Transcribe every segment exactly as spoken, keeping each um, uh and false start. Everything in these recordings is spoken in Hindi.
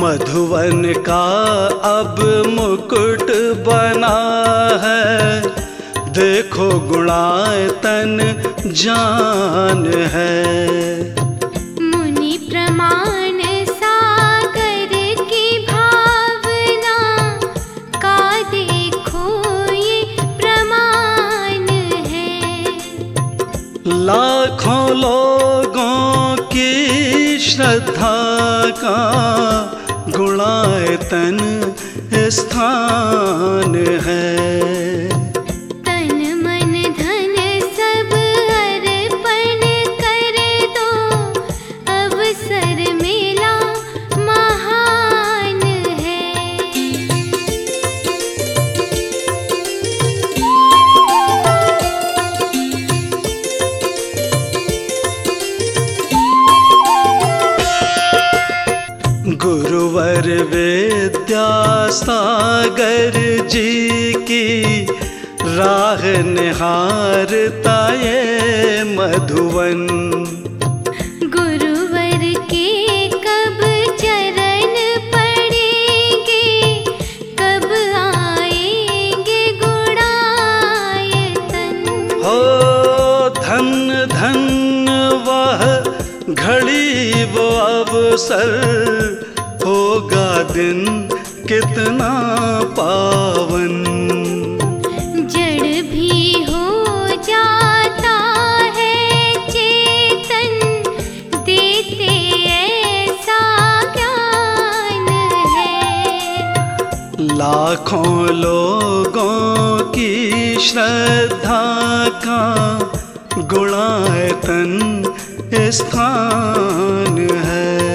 मधुवन का अब मुकुट बना है, देखो गुणायतन जान है। मुनि प्रमाण सागर की भावना का देखो ये प्रमाण है। लाखों लोगों की श्रद्धा का गुणायतन स्थान है। तन मन धन सब अर्पण कर दो, अवसर मेला महान है। गुरुवर विद्यासागर जी की राह निहारता ये मधुवन। गुरुवर के कब चरण पड़ेंगे, कब आएंगे गुणायतन। हो धन धन वह घड़ी वो अवसर, होगा दिन कितना पावन। जड़ भी हो जाता है चेतन, देते ऐसा ज्ञान है। लाखों लोगों की श्रद्धा का गुणायतन स्थान है।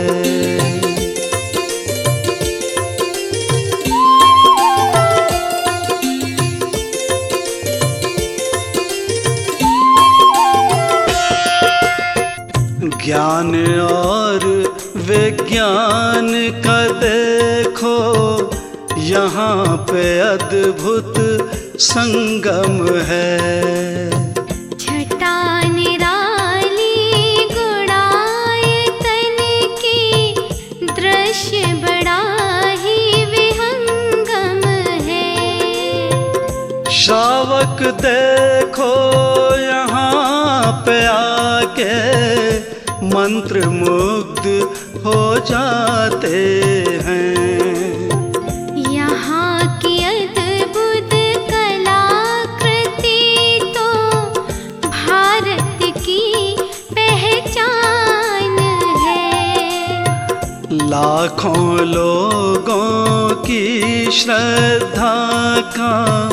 ज्ञान और विज्ञान का देखो यहाँ पे अद्भुत संगम है। छटा निराली गुणायतन की, दृश्य बड़ा ही विहंगम है। श्रावक देखो यहाँ पे आके मंत्र मुग्ध हो जाते हैं। यहाँ की अद्भुत कलाकृति तो भारत की पहचान है। लाखों लोगों की श्रद्धा का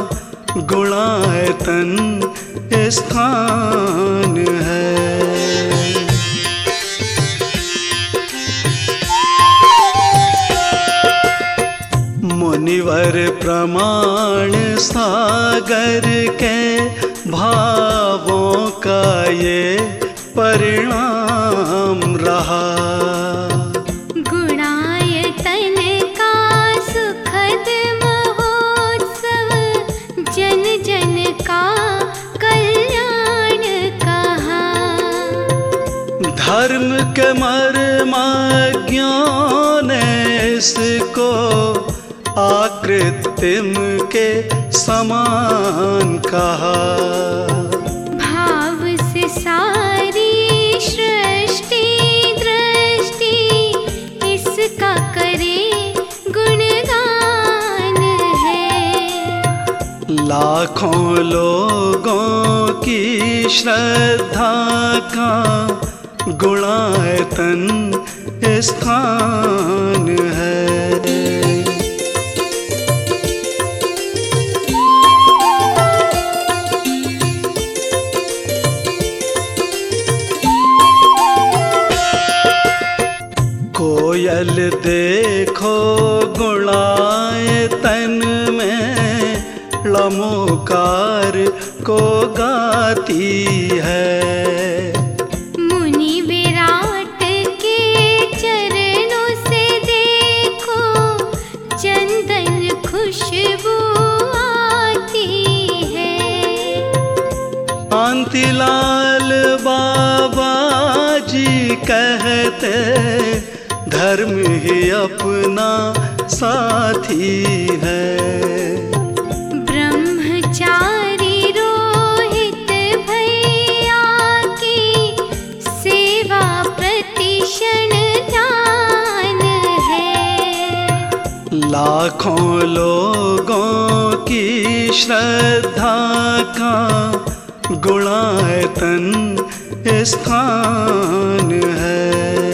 गुणायतन स्थान है। मुनिवर प्रमाण सागर के भावों का ये परिणाम रहा। गुणायतन का सुखद महोत्सव, जन जन का कल्याण कहा। धर्म के मर्मज्ञों ने इसको आकृतिम के समान कहा। भाव से सारी सृष्टि दृष्टि इसका करे गुणगान है। लाखों लोगों की श्रद्धा का गुणायतन स्थान है। कोयल देखो गुणायतन में लमोकार को गाती है। मुनि विराट के चरणों से देखो चंदन खुशबू आती है। कांतिलाल बाबा जी कहते धर्म ही अपना साथी है। ब्रह्मचारी रोहित भैया की सेवा प्रतिक्षण ध्यान है। लाखों लोगों की श्रद्धा का गुणायतन स्थान है।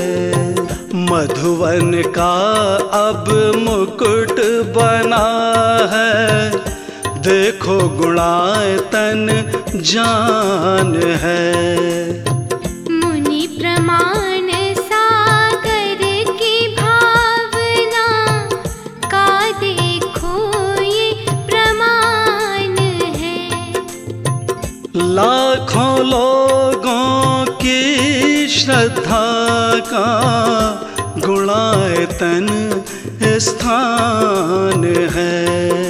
मधुवन का अब मुकुट बना है, देखो गुणायतन जान है। मुनि प्रमाण सागर की भावना का देखो ये प्रमाण है। लाखों लोगों की श्रद्धा का गुणायतन स्थान है।